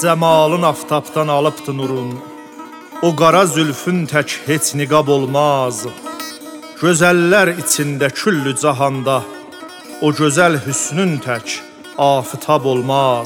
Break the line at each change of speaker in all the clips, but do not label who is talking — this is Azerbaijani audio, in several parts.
Zəmalın aftabdan alıbdı nurun. O qara zülfün tək heç niqab olmaz. Gözəllər içində küllü cahanda o gözəl hüsnün tək afitab olmaz.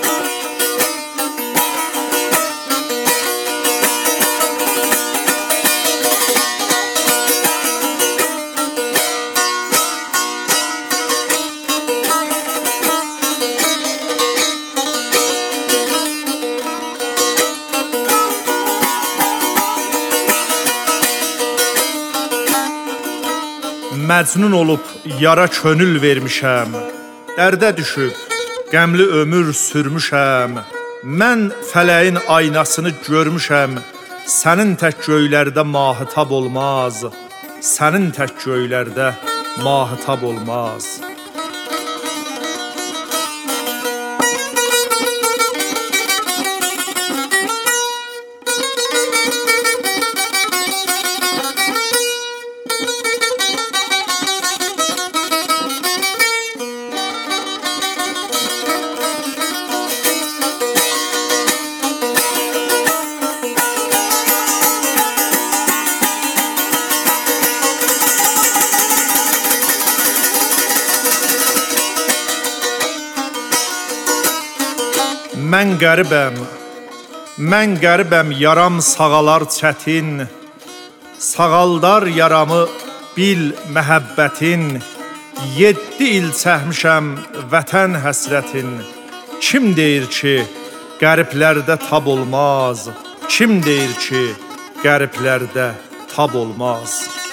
Məcnun olub yara könül vermişəm. Dərdə düşüb qəmli ömür sürmüşəm. Mən fələyin aynasını görmüşəm. Sənin tək göylərdə mahtab olmaz. Sənin tək göylərdə mahtab olmaz. Mən qəribəm, yaram sağalar çətin. Sağaldar yaramı bil məhəbbətin. 7 il çəkmişəm vətən həsrətin. Kim deyir ki, qəriblərdə tab olmaz? Kim deyir ki, qəriblərdə tab olmaz?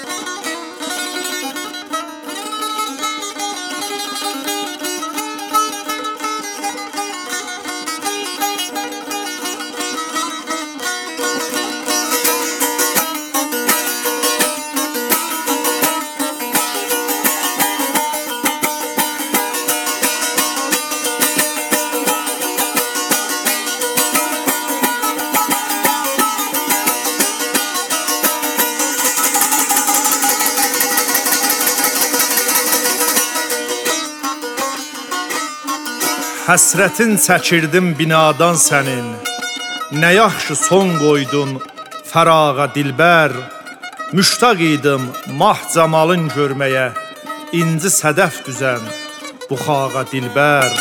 Həsrətin çəkirdim binadan sənin. Nə yaxşı son qoydun fərağa dilbər. Müştaq idim mah camalın görməyə. İnci sədəf düzən bu xağa dilbər.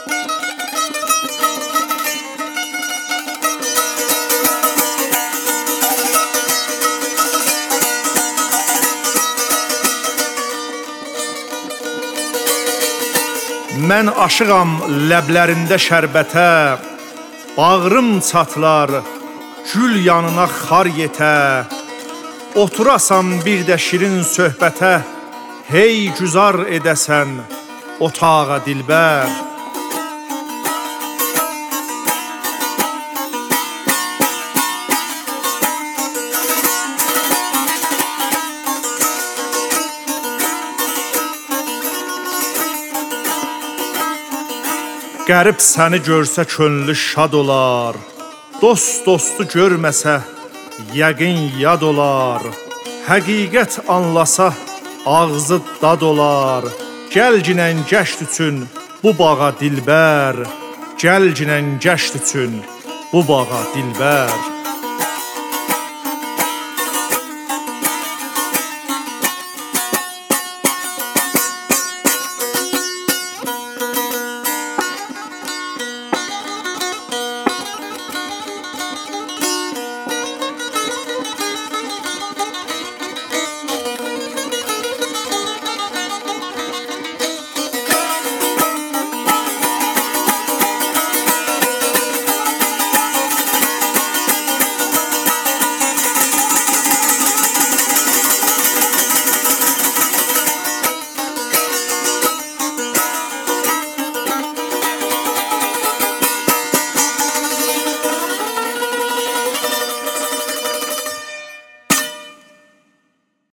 Mən aşığam ləblərində şərbətə. Bağrım çatlar gül yanına xar yetə. Oturasam bir də şirin söhbətə. Hey güzar edəsən otağa dilbər. Qərib səni görsə könlü şad olar. Dost dostu görməsə yəqin yad olar. Həqiqət anlasa ağzı dad olar. Gəlginən gəşt üçün bu bağa dilbər. Gəlginən gəşt üçün bu bağa dilbər.